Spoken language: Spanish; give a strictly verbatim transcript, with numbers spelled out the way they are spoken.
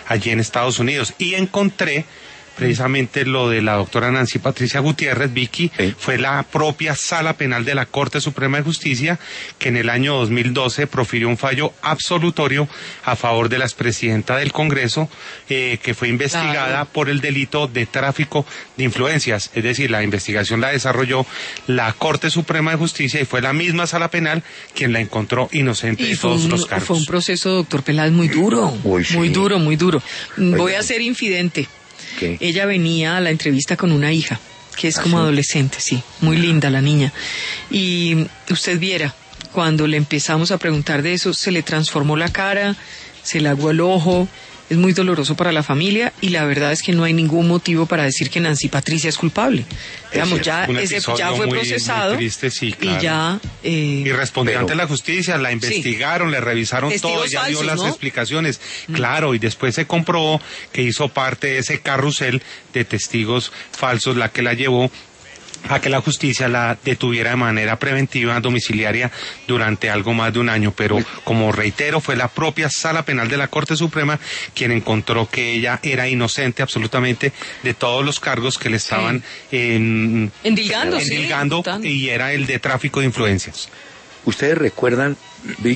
allí en Estados Unidos. Y encontré precisamente lo de la doctora Nancy Patricia Gutiérrez, Vicky, sí. Fue la propia Sala Penal de la Corte Suprema de Justicia que en el año dos mil doce profirió un fallo absolutorio a favor de la expresidenta del Congreso, eh, que fue investigada claro. por el delito de tráfico de influencias. Es decir, la investigación la desarrolló la Corte Suprema de Justicia y fue la misma Sala Penal quien la encontró inocente de todos un, los cargos. Fue un proceso, doctor Peláez, muy duro, Uy, sí. muy duro, muy duro. Oye. Voy a ser infidente. ¿Qué? Ella venía a la entrevista con una hija, que es ¿Ah, como sí? adolescente, sí, muy linda la niña. Y usted viera, cuando le empezamos a preguntar de eso, se le transformó la cara, se le aguó el ojo. Es muy doloroso para la familia y la verdad es que no hay ningún motivo para decir que Nancy Patricia es culpable. Es Digamos, ya, ese, ya fue muy, procesado muy triste, sí, claro. y ya... Eh, y respondió pero, ante la justicia, la investigaron, sí. le revisaron todo, ella dio las ¿no? explicaciones. Mm. Claro, y después se comprobó que hizo parte de ese carrusel de testigos falsos, la que la llevó a que la justicia la detuviera de manera preventiva domiciliaria durante algo más de un año, pero como reitero, fue la propia Sala Penal de la Corte Suprema quien encontró que ella era inocente absolutamente de todos los cargos que le estaban sí. en, endilgando, endilgando sí, y era el de tráfico de influencias. ¿Ustedes recuerdan,